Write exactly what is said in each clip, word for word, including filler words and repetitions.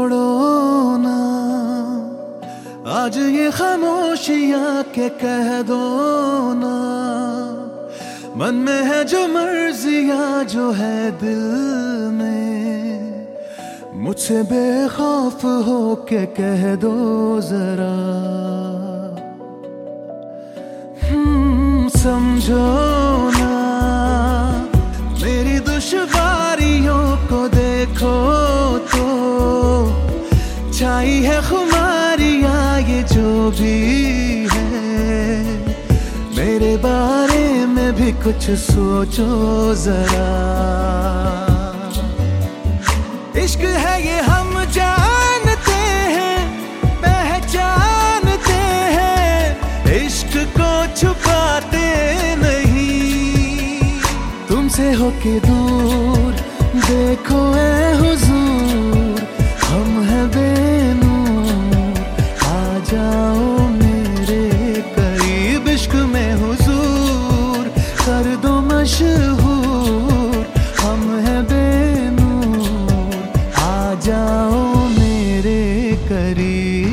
तोड़ो ना, आज ये खामोशियां के कह दो ना। मन में है जो मर्जियां जो है दिल में, मुझसे बेखौफ हो के कह दो जरा। हम्म समझो ना मेरी दुश्वारियों को, देखो तो छाई है खुमारियां ये जो भी है। मेरे बारे में भी कुछ सोचो जरा। इश्क है ये हम जानते हैं, पहचानते हैं, इश्क को छुपाते नहीं। तुमसे होके दूर देखो ऐ हुजूर, हम हैं बेनूर, आ जाओ मेरे करीब। इश्क में हुजूर कर दो मशहूर, हम हैं बेनूर, आ जाओ मेरे करीब।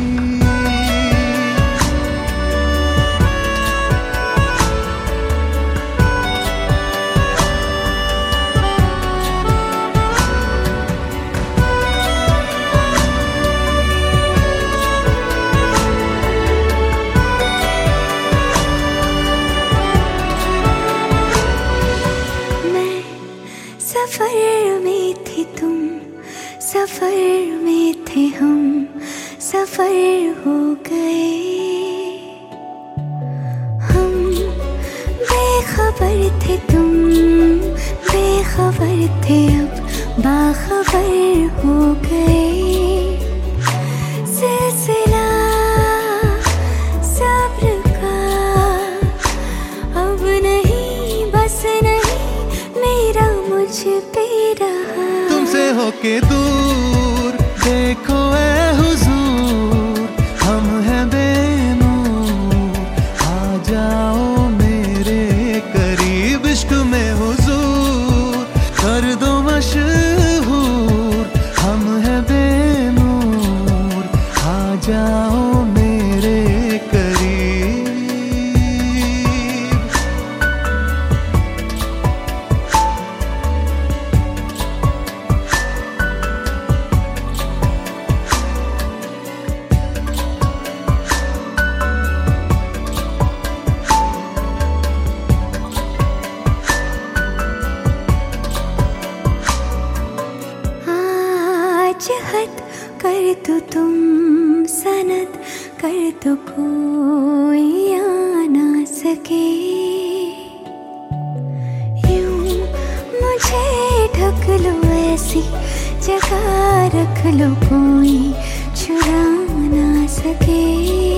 सफर में थे तुम, सफर में थे हम, सफर हो गए हम। बेखबर थे तुम, बेखबर थे, अब बाखबर हो गए। सिलसिला सब्र का अब नहीं, बस नहीं मेरा मुझ पे रहा। तुमसे होके दूर देखो ऐ हुजूर, हम हैं बेनूर, आ जाओ मेरे करीब। इश्क में हुजूर कर दो मशहूर, हम हैं बेनूर, आ जाओ मेरे करीब। चाहत कर तो तुम, सनत कर तो कोई आ ना सके। यूं मुझे ढक लो, ऐसी जगह रख लो कोई चुरा ना सके।